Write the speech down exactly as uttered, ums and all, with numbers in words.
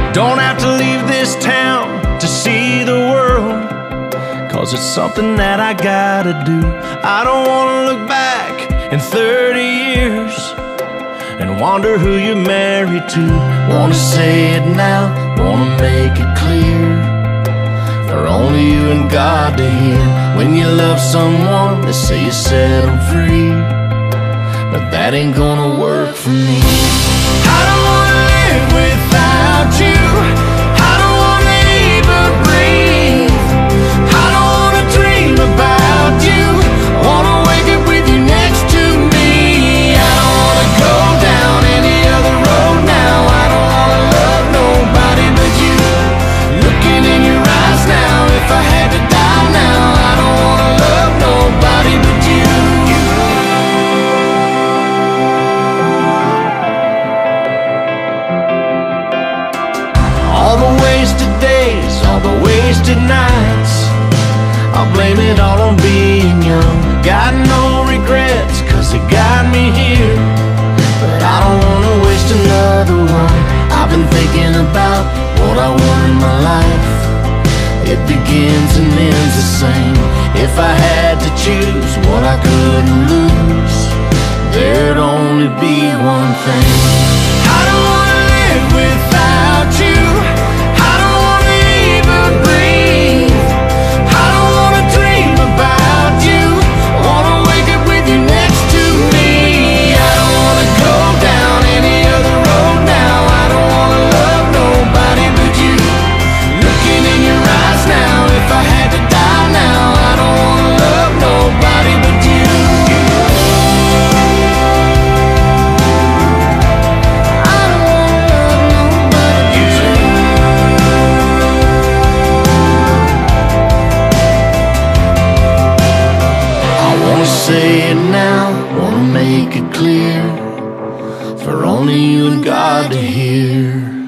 Don't have to leave this town to see the world, 'cause it's something that I gotta do. I don't wanna look back in thirty years and wonder who you're married to. Wanna say it now, wanna make it clear, for only you and God to hear. When you love someone, they say you set them free, but that ain't gonna work for me. I don't wanna live without you. I don't wanna even breathe. I don't wanna dream about you. I wanna wake up with you next to me. I don't wanna go down any other road now. I don't wanna love nobody but you. Looking in your eyes now, if I had to die now, I don't wanna love nobody but you. All the wasted days, all the wasted nights, I'll blame it all on being young. Got no regrets, 'cause it got me here, but I don't wanna waste another one. I've been thinking about what I want in my life. It begins and ends the same. If I had to choose what I couldn't lose, there'd only be one thing. I don't wanna live without you. I don't wanna even breathe. I don't wanna dream about you. I wanna wake up with you next to me. I don't wanna go down any other road now. I don't wanna love nobody but you. Looking in your eyes now, if I had to die now, I don't wanna love nobody but you. I don't wanna love nobody but you. I wanna say it now, wanna make it clear, for only you and God to hear.